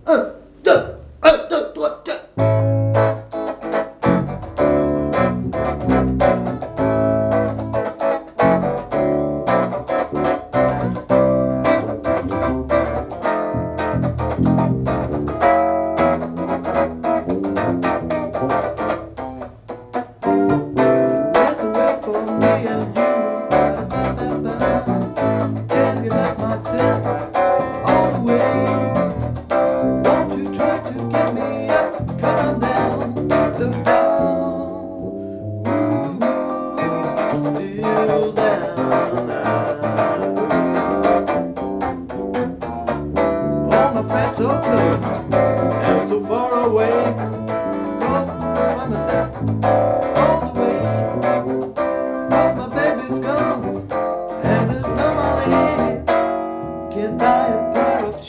So close and so far away. Go by myself all the way. Cause my baby's gone and there's no money. Can't buy a pair of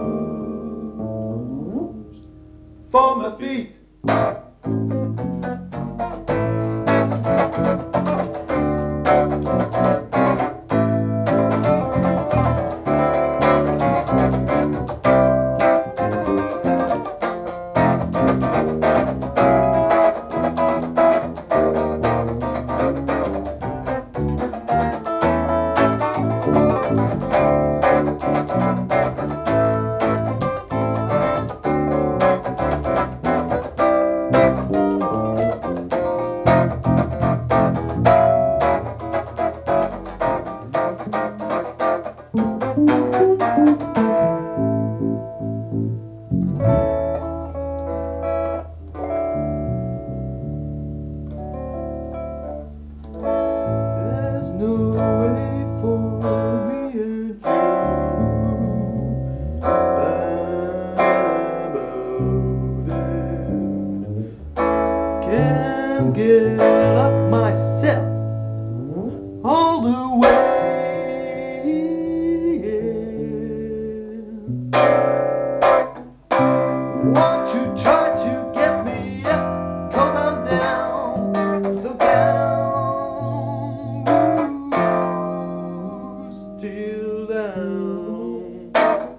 shoes for my feet. There's no way for me and you can't get up myself all the way. Won't you try to get me up? Cause I'm down, so down, still down.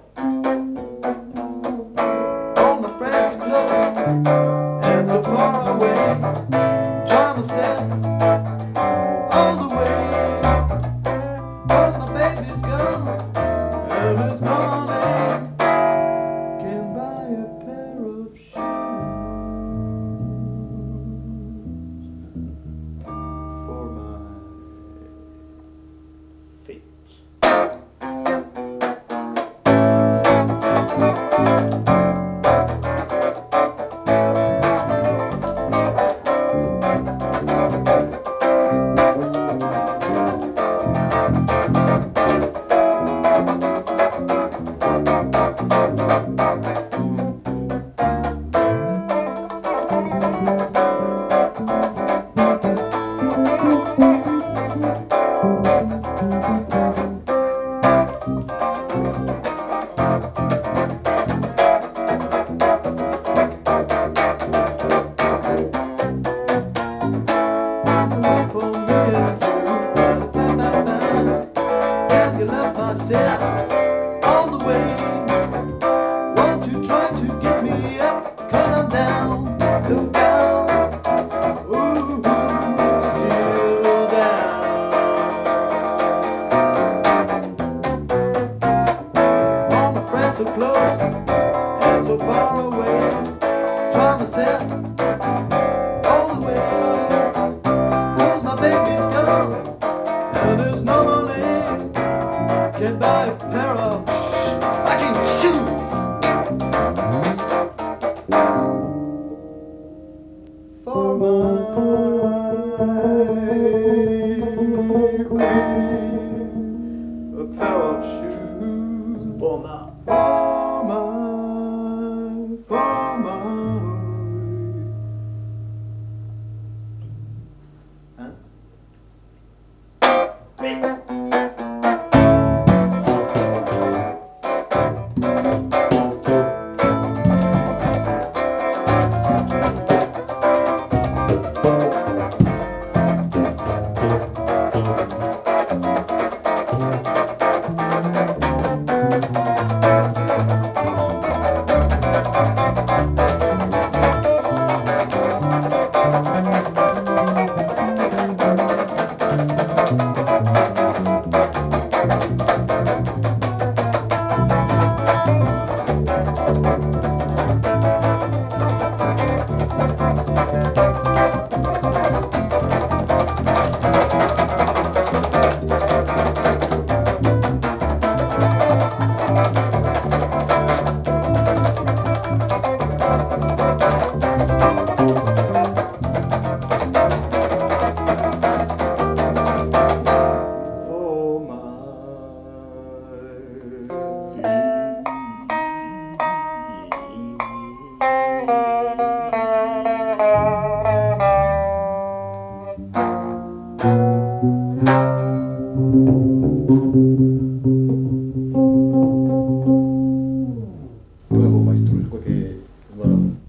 All my friends are close and so far away. Try myself all the way. Cause my baby's gone and there's no money. Can buy a pair of shoes for my feet. All the way. Won't you try to get me up? Cause I'm down, so down. Ooh, still down. All my friends so close and so far away. Try myself all the way.